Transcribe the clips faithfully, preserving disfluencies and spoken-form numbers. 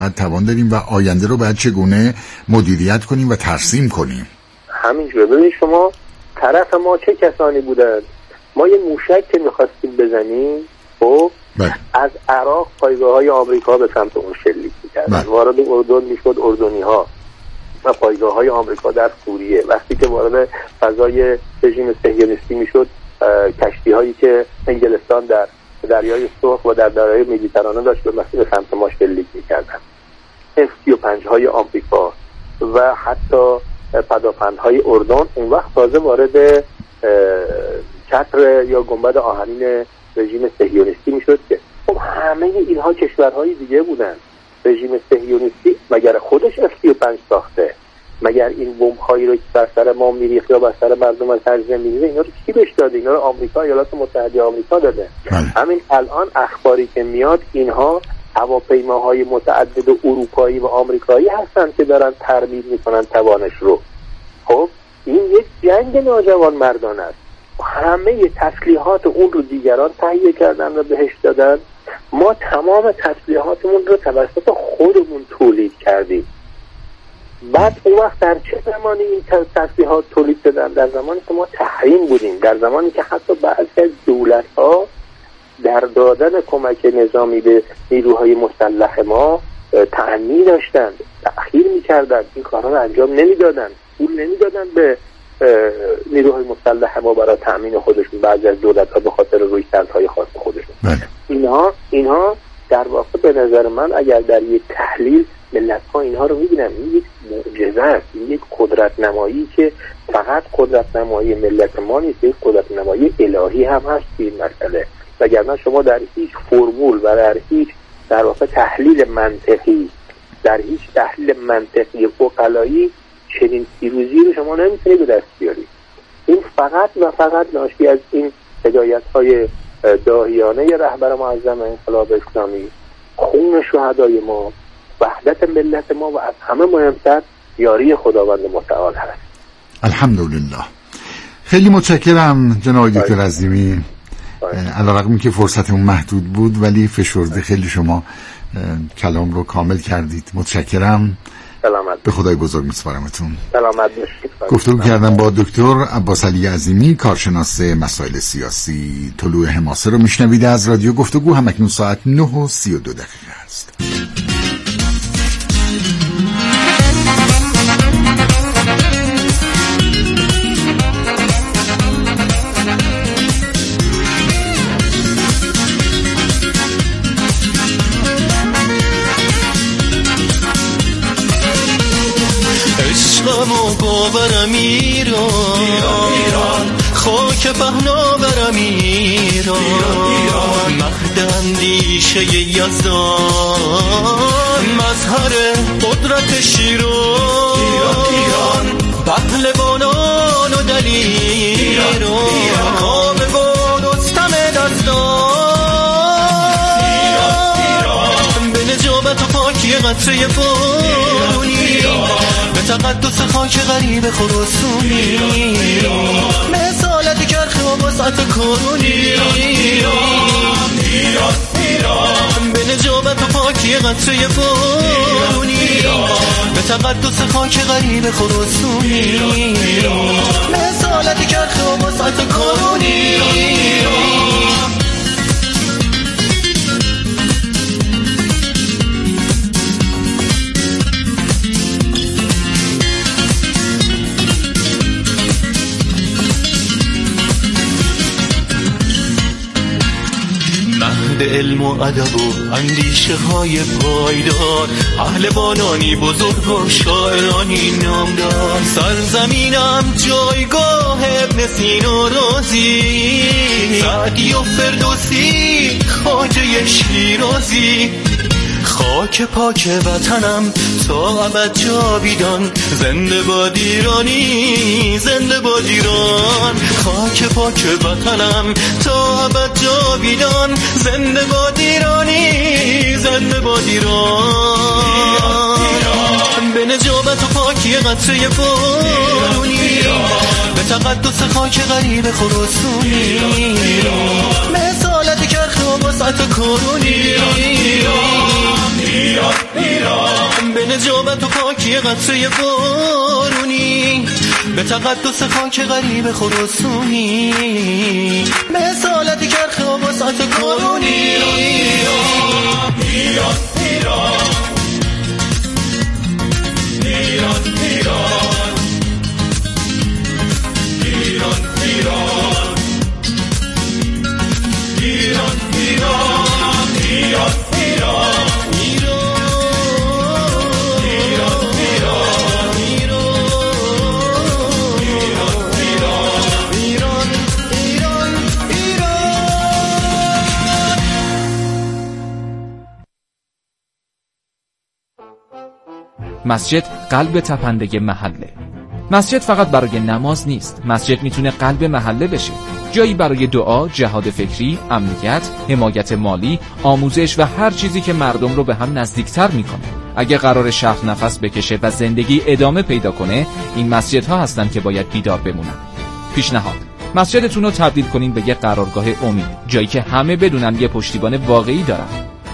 توان داریم و آینده رو باید چگونه مدیریت کنیم و ترسیم کنیم. همینجوره. ببینید شما طرف ما چه کسانی بودند؟ ما یه موشک که میخواستیم بزنیم خب از عراق پایگاه های آمریکا به سمت اون شلیک میکردن، وارد اردن میشد اردنی ها و پایگاه های آمریکا در سوریه. وقتی که وارد فضای رژیم صهیونیستی میشد کشتی هایی که انگلستان در دریای سرخ و در دریای مدیترانه داشت به مسیر سمت ما شلیک میکردن. اف سی و پنج های آمریکا و حتی پدافندهای اردن اون وقت تازه وارد چتر یا گنبد آهنین رژیم صهیونیستی میشد که خب همه اینها کشورهای دیگه بودن. رژیم صهیونیستی مگر خودش اف سی و پنج ساخته؟ مگر این بمب هایی رو که بر سر ما میریخت یا بر سر مردم از سرزمین میریزه اینا رو کی بهش داده؟ اینا رو آمریکا، ایالات متحده آمریکا داده. همین الان اخباری که میاد اینها هواپیماهای متعدد اروپایی و آمریکایی هستن که دارن ترمیم میکنن توانش رو. خب این یک جنگ ناجوان مردانه است. همه تسلیحات اون رو دیگران تهیه کردن و بهش دادن. ما تمام تسلیحاتمون رو توسط خودمون تولید کردیم. بعد اون وقت در چه زمانی این تسلیحات تولید شدن؟ در زمانی که ما تحریم بودیم، در زمانی که حتی بعضی از دولت‌ها در دادن کمک نظامی به نیروهای مسلح ما تأنی داشتند، تأخیر می‌کردند، این کارها رو انجام نمی‌دادند، پول نمی‌دادند به نیروهای مسلح ما برای تأمین خودشون. بعضی از دولت‌ها به خاطر رویکردهای خاص خودشون. اینها اینها در واقع به نظر من اگر در یک تحلیل ملت‌ها اینها رو می‌بینن، این یک معجزه است، این یک قدرت نمایی که فقط قدرت نمایی ملت ما نیست، یک قدرت نمایی الهی هم هست این مسئله. وگرنه شما در هیچ فرمول و در هیچ در واقع تحلیل منطقی در هیچ تحلیل منطقی عقلایی چنین پیروزی رو شما نمیتونید به دست بیارید. این فقط و فقط ناشی از این هدایت‌های داهیانه رهبر معظم انقلاب اسلامی، خون شهدای ما، وحدت ملت ما و از همه مهمتر یاری خداوند متعال هست. الحمدلله. خیلی متشکرم جناب دکتر عظیمی. علیرغم که فرصتمون محدود بود ولی فشرده خیلی شما کلام رو کامل کردید. متشکرم. سلامت. به خدای بزرگ میسپارمتون. سلامت باشید. گفتگو کردم با دکتر عباس علی عظیمی، کارشناس مسائل سیاسی. طلوع حماسه رو میشنوید از رادیو گفتگو. هم اکنون ساعت نه و سی و دو دقیقه است. عشقمو باورم ایران، خاک پهنا برم ایران، مهد اندیشه یزدان، مظهر قدرت شیران، پهلوانان و دلیران، کاوه و رستم دستان، به نجابت و پاکی قطره بارونی، به تقدس خاک غریب خراسانی، مثالت کرخ و وسعت کارونی، به نجابت و پاکی قطره بارونی، به تقدس خاک غریب خراسانی، مثالت کرخ و وسعت کارونی. مهد علم و ادب و اندیشه های پایدار، پهلوانانی بزرگ و شاعرانی نامدار، سرزمینم جایگاه ابن سینا رازی، سعدی و فردوسی خواجه شیرازی، خاک پاک وطنم تا ابد جاویدان، زنده باد ایرانی، زنده باد ایران، خاک پاک وطنم تا ابد جاویدان، زنده باد ایرانی، زنده باد ایران، به نجابت و پاکی قطره بارونی، به تقدس خاک غریب خراسانی، مثالت کرخ و وسط کارونی ایران ایران ایران به نجابت و پاکی قطره بارونی به تقدس خاک غریب خراسانی به اصالت کرخ و وسط کارونی ایران ایران ایران ایران ایران ایران ایران ایران ایران ایران ایران مسجد قلب تپنده محله. مسجد فقط برای نماز نیست. مسجد میتونه قلب محله بشه. جایی برای دعا، جهاد فکری، امنیت، حمایت مالی، آموزش و هر چیزی که مردم رو به هم نزدیکتر میکنه. اگه قرار شهر نفس بکشه و زندگی ادامه پیدا کنه، این مسجدها هستن که باید بیدار بمونن. پیشنهاد: مسجدتون رو تبدیل کنین به یه قرارگاه امید، جایی که همه بدونن یه پشتیبان واقعی دارن.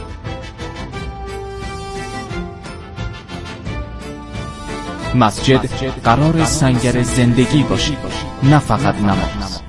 مسجد قرار سنگر زندگی باشی، نه فقط نماز.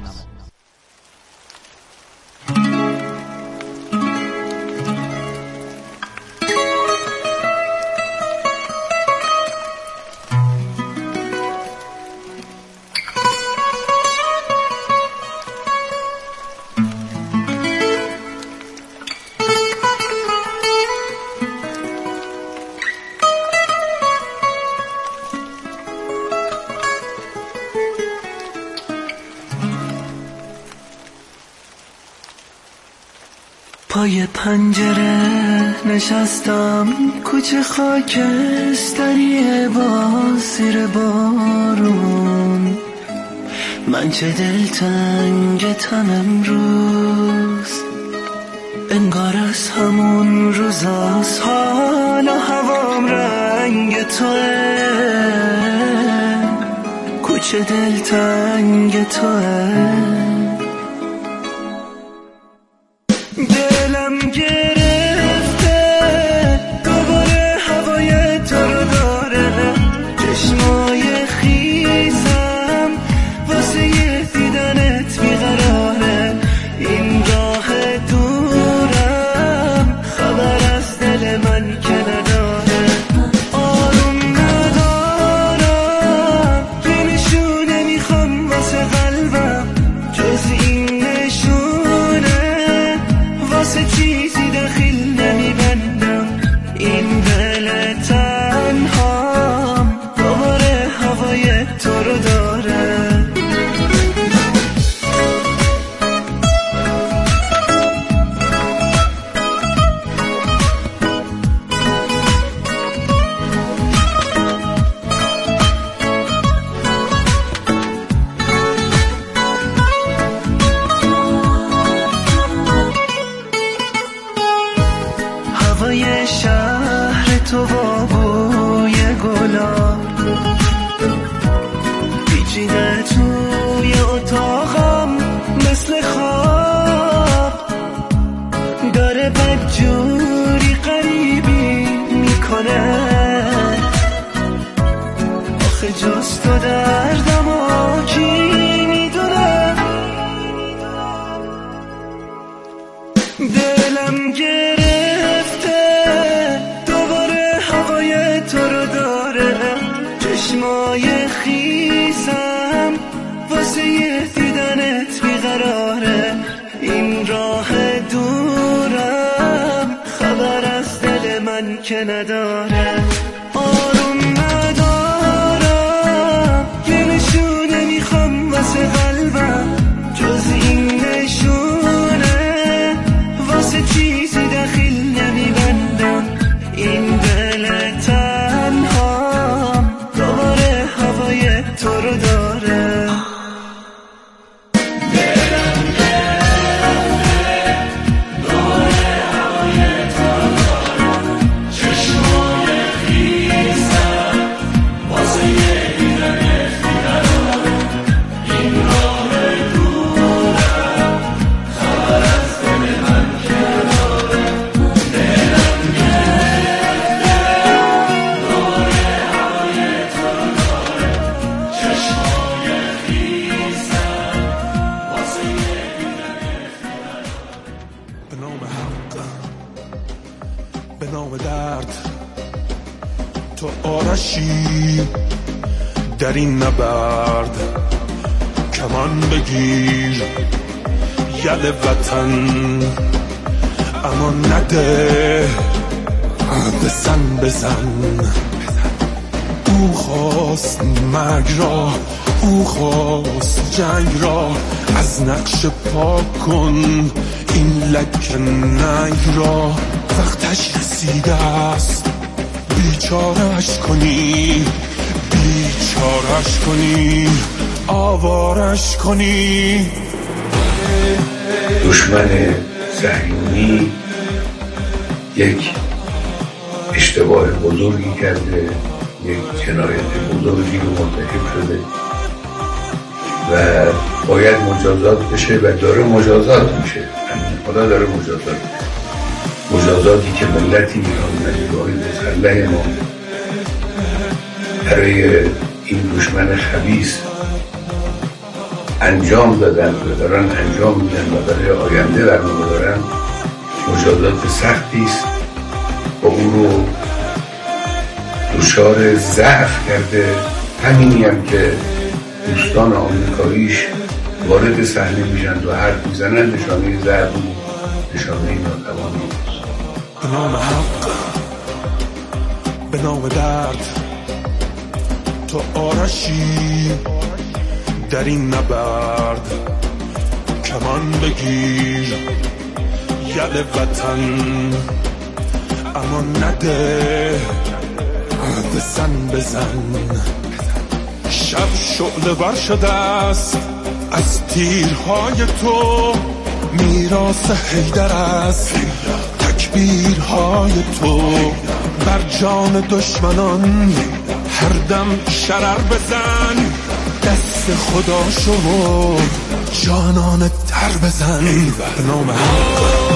پای پنجره نشستم، کوچه خاکستری باز زیر بارون. من چه دلتنگتم امروز، انگار از همون روزاست، حالا هوام رنگ توه، کوچه دلتنگ توه. دلم گرفته دوباره هوای تو رو داره، چشمای خیزم واسه یه دیدنت بیقراره. این راه دورم خبر از دل من که نداره، آروم ندارم، یه نشونه میخوام واسه قلبم، جز این نشونه واسه چیزی داخل نمیبندم. این دل تنهام دوباره هوای تو رو داره. هوای شهر تو با بوی گلاب پیچیده توی اتاقم مثل خواب، داره بدجوری غریبی میکنه. آخه جز تو دردم و کی میدونه. دلم گرفته دوباره هوای تو رو داره، چشمای خیزم واسه یه دیدنت بیقراره. این راه دورم خبر از دل من که نداره، آروم ندارم، یه نشونه میخوام واسه قلبم، جز این نشونه واسه چیزی داخل نمیبندم. این دل تنهام دوباره هوای تو رو داره. چشمای خیز تو آرشی در این نبرد، کمان بگیر یل وطن، اما نده بزن بزن. او خواست مرگ را، او خواست جنگ را، از نقش پاک کن این لک ننگ را. وقتش رسیده است بیچارش کنی، بیچارش کنی، آوارش کنی. دشمن صهیونی یک اشتباه بزرگی کرده، یک جنایت بزرگی رو مرتکب شده و باید مجازات بشه و داره مجازات میشه. خدا داره مجازات میشه، مجازاتی که ملت ایران و نیروهای مسلح ما برای این دشمن خبیث انجام دادن و دارن انجام میدن و برای آینده برنامه دارن، مجازات سختی است و او رو دچار ضعف کرده. همینی هم که دوستان آمریکاییش وارد صحنه میشن و حرف میزنن نشانه ضعف و نشانه ناتوانی است. به نام حق، به نام درد، تو آرشی در این نبرد، کمان بگیر یل وطن، اما نده بزن بزن. شب شعله ور شده است از تیرهای تو، میراث حیدر است تکبیرهای تو. بر جان دشمنان هر دم شرر بزن، دست خدا شو جانان تر بزن. به نام حق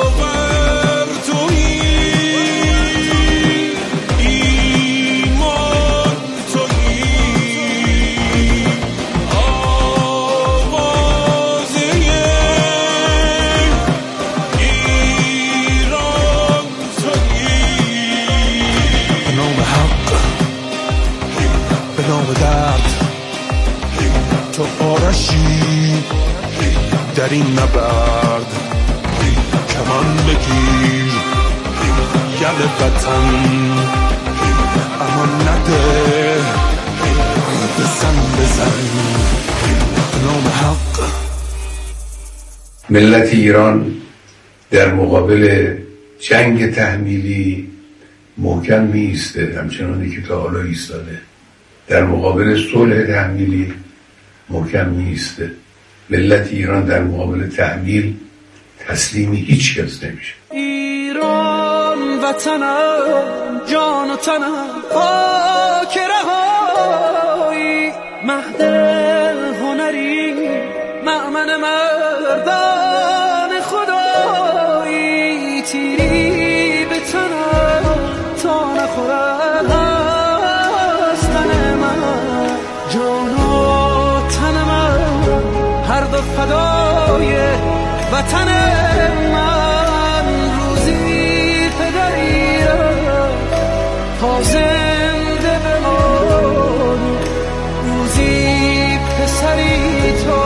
در این نبرد، کمان بگیر یل وطن، اما نده بزن بزن. نام حق. ملت ایران در مقابل جنگ تحمیلی محکم می ایسته، همچنانی که تا حالا ایستاده. در مقابل صلح تحمیلی محکم می ایسته. ملت ایران در مقابل تحمیل تسلیم هیچ کس نمیشه. ایران وطنم، جان و تنم، خاک رهایی، مهد هنری، مأمن مردان خدایی. تیری به تنم تا نخورد از تن من، جان و تن من هر دو فدای وطن من. روزی پدری را تا زنده بمان، روزی پسری تو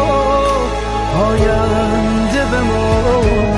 آینده بمان.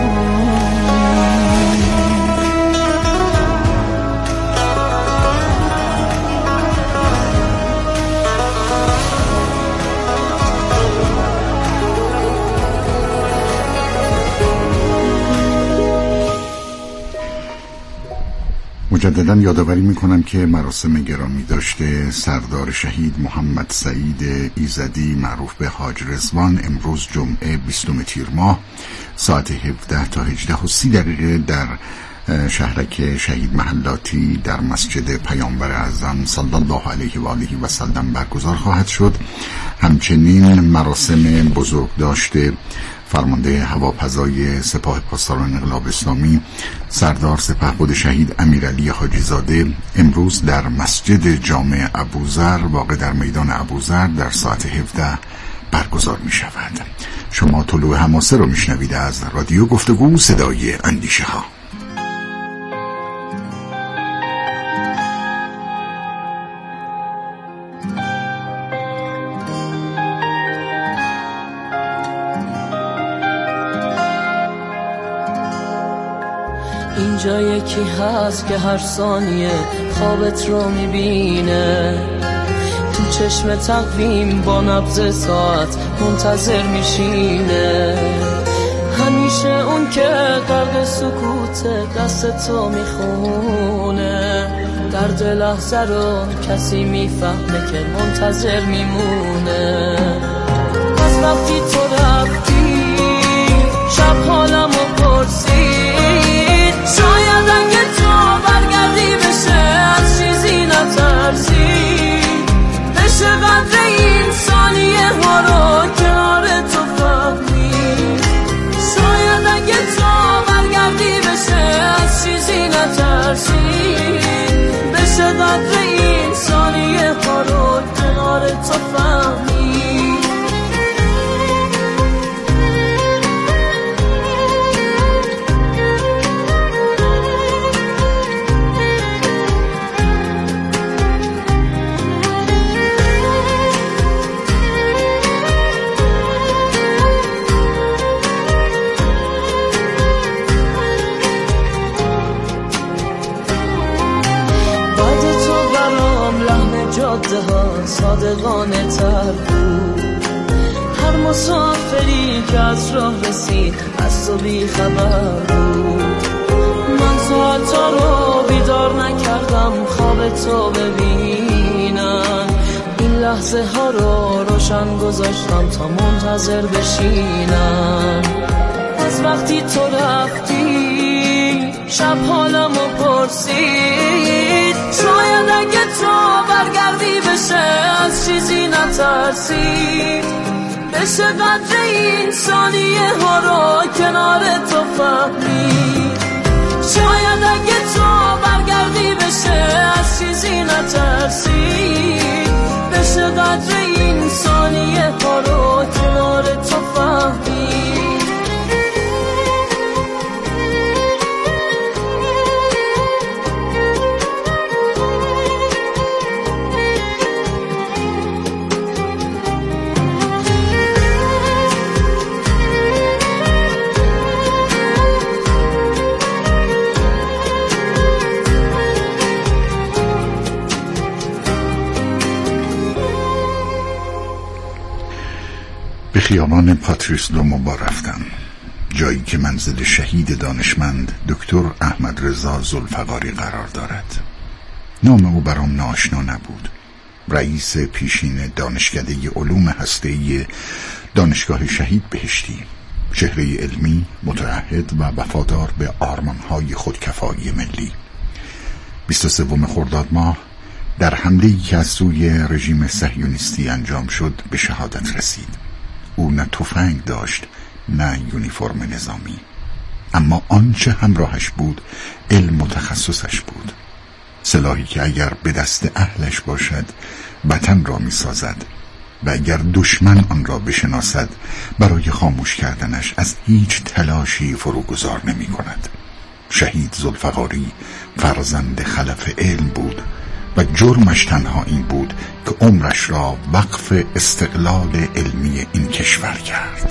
مجددا یادآوری میکنم که مراسم گرامی داشته سردار شهید محمد سعید ایزدی معروف به حاج رضوان امروز جمعه بیستم تیر ماه ساعت هفده تا هجده و سی دقیقه در شهرک شهید محلاتی در مسجد پیامبر اعظم صلی الله علیه و آله و سلم برگزار خواهد شد. همچنین مراسم بزرگ داشته فرمانده هواپزای سپاه پاسداران انقلاب اسلامی سردار سپهبد شهید امیرعلی حاجی زاده امروز در مسجد جامع ابوذر واقع در میدان ابوذر در ساعت هفده برگزار می شود. شما طلوع حماسه رو می شنوید از رادیو گفتگو صدای اندیشه ها. اینجا یکی هست که هر ثانیه خوابت رو میبینه، تو چشم تقویم با نبض ساعت منتظر میشینه. همیشه اون که غرق سکوت دست تو میخونه، درد لحظه رو کسی میفهمه که منتظر میمونه. از وقتی تو رفتی شب حالمو پرسید، شاید اگه تو برگردی بشه از چیزی نترسی، بشه قدر این ثانیه ها رو کنار تو فهمید. شاید اگه تو برگردی بشه از چیزی نترسی، بشه قدر این ثانیه ها رو کنار تو فهمید. جاده ها صادقانه تر بود، هر مسافری که از راه رسید از تو بی خبر بود. من ساعتا رو بیدار نکردم خواب تو ببینم، این لحظه ها رو روشن گذاشتم تا منتظر بشینم. از وقتی تو رفتی شب حالمو پرسید، شاید اگه تو برگردی بشه از چیزی نترسی، بشه قدر این ثانیه ها رو کنار تو فهمید. شاید اگه تو برگردی بشه از چیزی نترسی، بشه قدر این ثانیه ها رو کنار تو فهمید. به خیابان پاتریس لومومبا رفتم، جایی که منزل شهید دانشمند دکتر احمد رضا ذوالفقاری قرار دارد. نام او برام ناآشنا نبود. رئیس پیشین دانشکده علوم هسته‌ای دانشگاه شهید بهشتی، چهره علمی متعهد و وفادار به آرمان‌های خودکفایی ملی. بیست و سوم خرداد ماه در حمله‌ای که از سوی رژیم صهیونیستی انجام شد به شهادت رسید. او نه تفنگ داشت نه یونیفرم نظامی، اما آنچه همراهش بود علم و تخصصش بود، سلاحی که اگر به دست اهلش باشد وطن را می سازد و اگر دشمن آن را بشناسد برای خاموش کردنش از هیچ تلاشی فروگذار نمی کند. شهید ذوالفقاری فرزند خلف علم بود و جرمش تنها این بود که عمرش را وقف استقلال علمی این کشور کرد.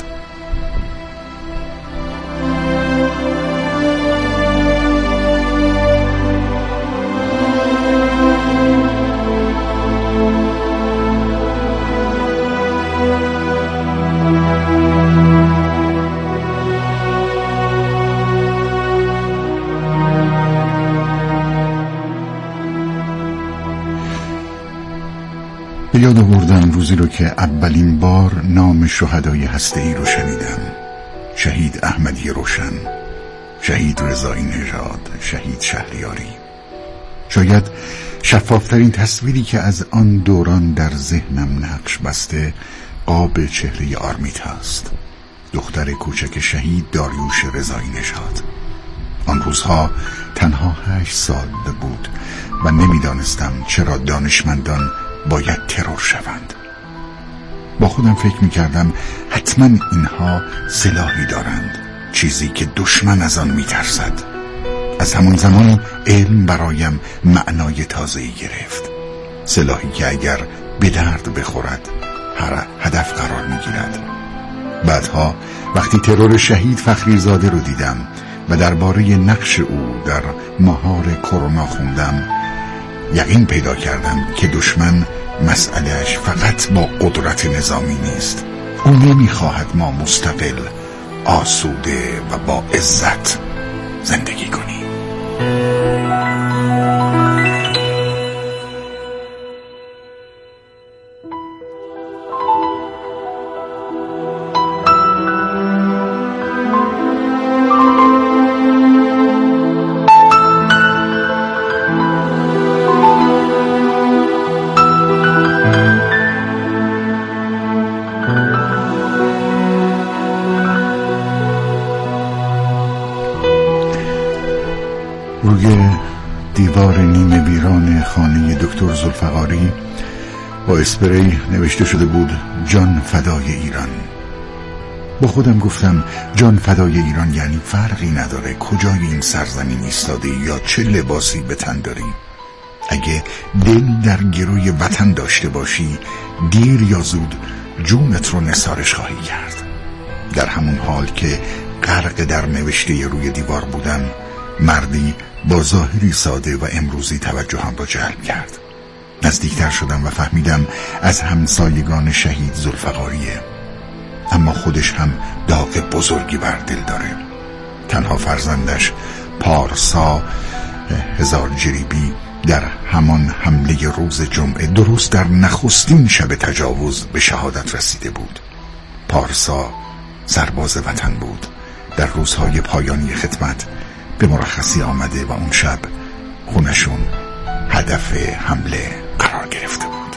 به یاد آوردم روزی رو که اولین بار نام شهدای هسته‌ای رو شنیدم. شهید احمدی روشن، شهید رضایی نژاد، شهید شهریاری. شاید شفافترین تصویری که از آن دوران در ذهنم نقش بسته قاب چهره آرمیتا است، دختر کوچک شهید داریوش رضایی نژاد. آن روزها تنها هشت سال بود و نمیدانستم چرا دانشمندان باید ترور شوند. با خودم فکر میکردم حتما اینها سلاحی دارند، چیزی که دشمن از آن میترسد. از همون زمان علم برایم معنای تازه‌ای گرفت، سلاحی که اگر به درد بخورد هر هدف قرار میگیرد. بعدها وقتی ترور شهید فخریزاده رو دیدم و درباره نقش او در مهار کرونا خوندم، یقین پیدا کردم که دشمن مسئلهش فقط با قدرت نظامی نیست. او نمیخواهد ما مستقل، آسوده و با عزت زندگی کنیم. روی دیوار نیمه ویران خانه دکتر ذوالفقاری با اسپری نوشته شده بود جان فدای ایران. با خودم گفتم جان فدای ایران یعنی فرقی نداره کجای این سرزمین ایستادی یا چه لباسی به تن داری. اگه دل در گروی وطن داشته باشی، دیر یا زود جونت رو نثارش خواهی کرد. در همون حال که غرق در نوشته روی دیوار بودم، مردی با ظاهری ساده و امروزی توجهم را جلب کرد. نزدیکتر شدم و فهمیدم از همسایگان شهید ذوالفقاریه، اما خودش هم داغ بزرگی بر دل داره. تنها فرزندش پارسا هزار جریبی در همان حمله روز جمعه درست در نخستین شب تجاوز به شهادت رسیده بود. پارسا سرباز وطن بود، در روزهای پایانی خدمت به مرخصی آمده و اون شب خونشون هدف حمله قرار گرفته بود.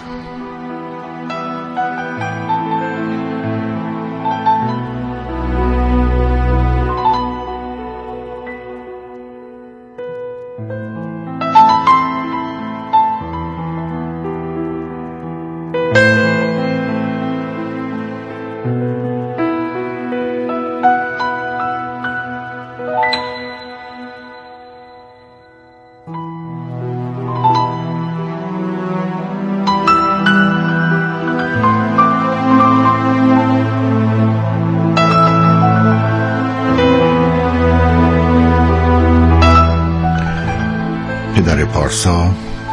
پدر پارسا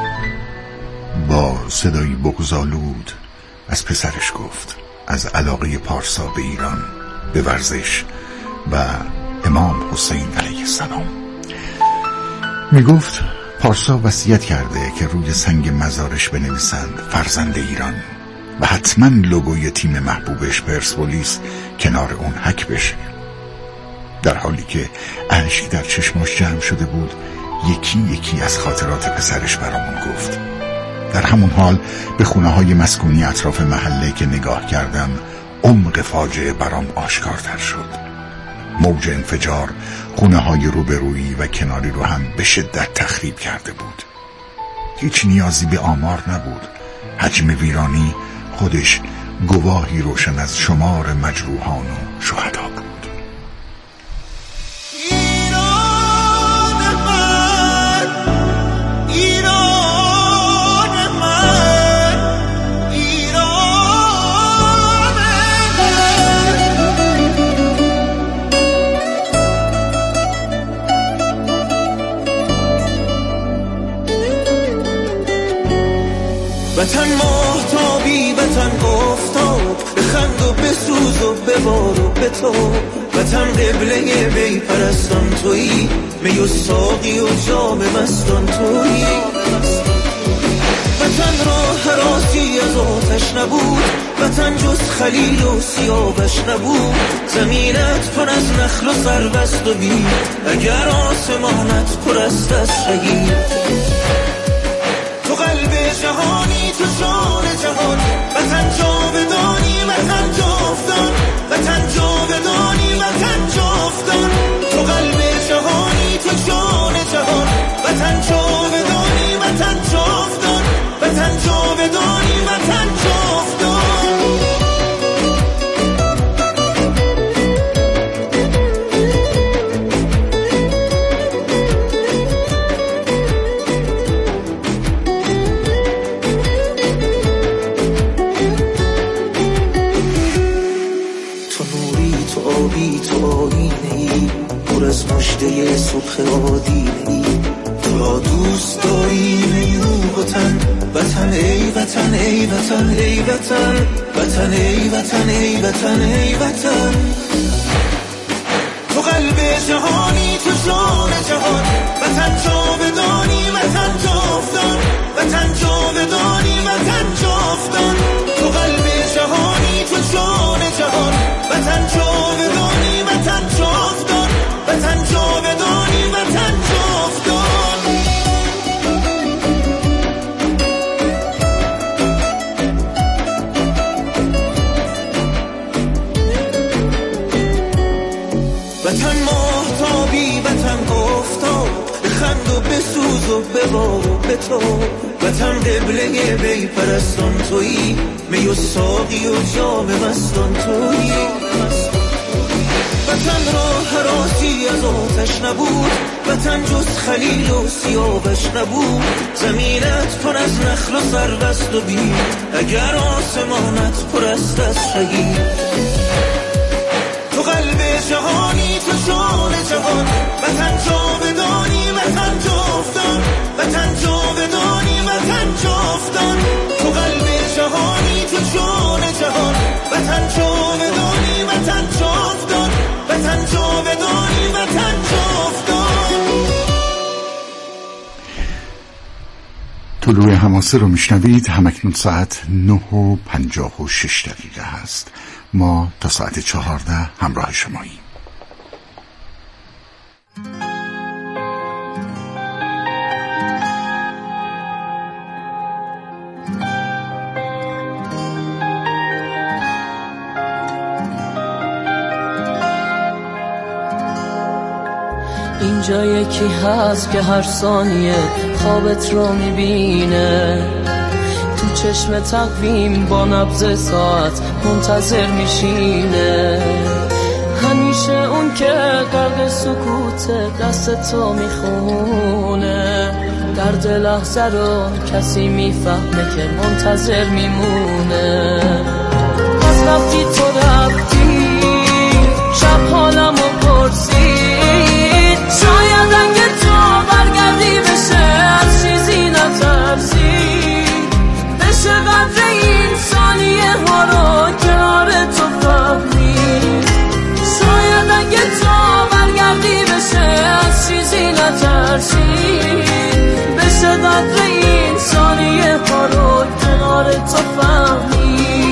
با صدایی بغض‌آلود از پسرش گفت، از علاقه پارسا به ایران، به ورزش و امام حسین علیه السلام. می گفت پارسا وصیت کرده که روی سنگ مزارش بنویسند فرزند ایران و حتما لوگوی تیم محبوبش پرسپولیس کنار اون حک بشه. در حالی که اشک در چشماش جمع شده بود، یکی یکی از خاطرات پسرش برامون گفت. در همون حال به خونه های مسکونی اطراف محله که نگاه کردم، عمق فاجعه برام آشکارتر شد. موج انفجار خونه های روبرویی و کناری رو هم به شدت تخریب کرده بود. هیچ نیازی به آمار نبود. حجم ویرانی خودش گواهی روشن از شمار مجروحان و شهدا بود. وطن ماهتابی، وطن آفتاب، بخند و بسوز و ببار و بتاب. وطن قبله بی پرستان تویی، می و ساقی و جام مستان تویی. وطن را حراسی از آتش نبود، وطن جز خلیل و سیاوش نبود. زمینت پر از نخل و سربست و بید، اگر آسمانت پر است از شهید. تو قلب جهانی، تو جان جهان، وطن جاودانی، وطن جاودان، وطن جاودانی، وطن جاودان. تو قلب جهانی، تو جان جهان، وطن جاودانی، وطن جاودان، وطن جاودانی، وطن جاودان. مژده صبح آدینه‌ای. تو را دوست داریم ای روح و تن، وطن ای وطن ای وطن ای وطن، وطن ای وطن ای وطن ای وطن. تو قلب جهانی، تو جان جهان، وطن جاودانی، وطن جاودان، وطن جاودانی، وطن جاودان. تو قلب جهانی، تو جان جهان، وطن جاودانی، وطن جاودان، وطن جاودانی، وطن جاودان. وطن ماهتابی، وطن آفتاب، بخند و بسوز و ببار و بتاب. وطن قبله بی پرستان تویی، می و ساقی و جام مستان تویی. وطن را هراسی از آتش نبود، وطن جز خلیل و سیاوش نبود. زمینت پر از نخل و سربست و بید، اگر آسمانت پر است از شهید. تو قلب جهانی، تو جان جهان، وطن جاودانی، وطن جاودان، وطن جاودانی، وطن جاودان. تو قلب جهانی، تو جان جهان، وطن جاودانی، وطن جاودان، وطن جاودانی، وطن جاودان. طلوع حماسه رو میشنوید. همکنون ساعت نه و پنجاه و شش دقیقه هست. ما تا ساعت چهارده همراه شماییم. اینجا یکی هست که هر ثانیه خوابت رو میبینه، تو چشم تقویم با نبض ساعت منتظر میشینه. همیشه اون که غرق سکوت دست تو میخونه، درد لحظه رو کسی میفهمه که منتظر میمونه. از وقتی تو رفتی شب حالمو پرسید، شاید اگه تو برگردی بشه از چیزی نترسید، بشه قدر این ثانیه ها رو کنار تو فهمید. شاید اگه تو برگردی بشه از چیزی نترسید، بشه قدر این ثانیه ها رو کنار تو فهمید.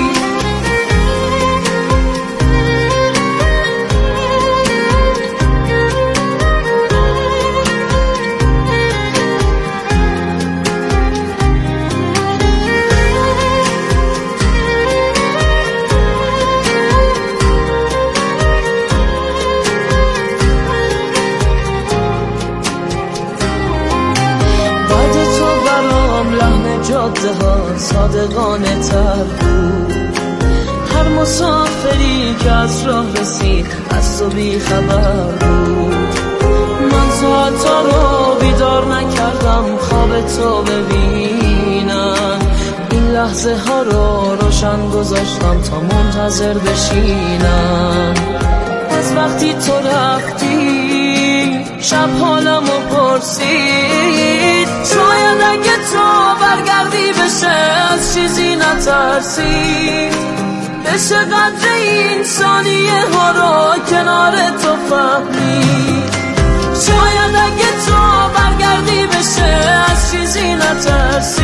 جاده ها صادقانه تر بود، هر مسافری که از راه رسید از تو بی خبر بود. من ساعتا رو بیدار نکردم خواب تو ببینم، این لحظه ها رو روشن گذاشتم تا منتظر بشینم. از وقتی تو رفتی شب حالمو پرسید، شاید اگه تو برگردی بشه از چیزی نترسید، بشه قدر این ثانیه ها رو کنار تو فهمید. شاید اگه تو برگردی بشه از چیزی نترسید،